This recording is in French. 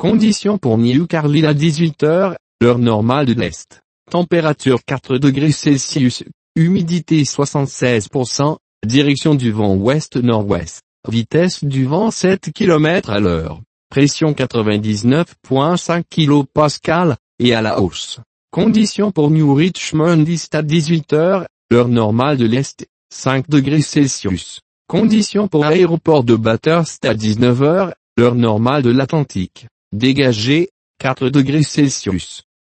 Conditions pour New Carlisle à 18h, heure normale de l'Est. Température 4 degrés Celsius, humidité 76%, direction du vent ouest-nord-ouest, vitesse du vent 7 km à l'heure, pression 99,5 kPa, et à la hausse. Conditions pour New Richmond East à 18h, heure normale de l'Est, 5 degrés Celsius. Conditions pour aéroport de Bathurst à 19h, heure normale de l'Atlantique, dégagé, 4 degrés Celsius.